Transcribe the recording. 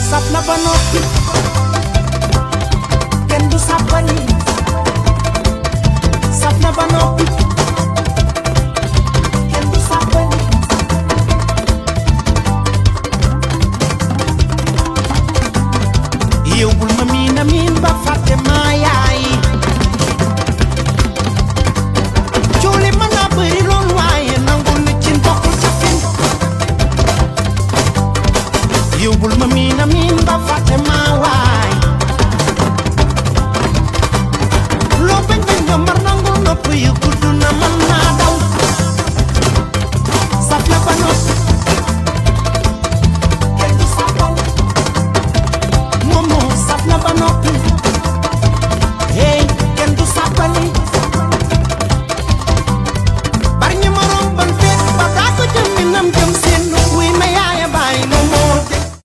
saf na ba noppi kenn du sàppali saf na ba noppi kenn du sàppali yow bul ma miin ba fàtte maa yaay coole mën naa bëri lool waaye nangul ni cin bokkul ca fin yow bul ma miin ba fàtte maa waay loo bañ bañ ba mar nangul nopp yu gudd na man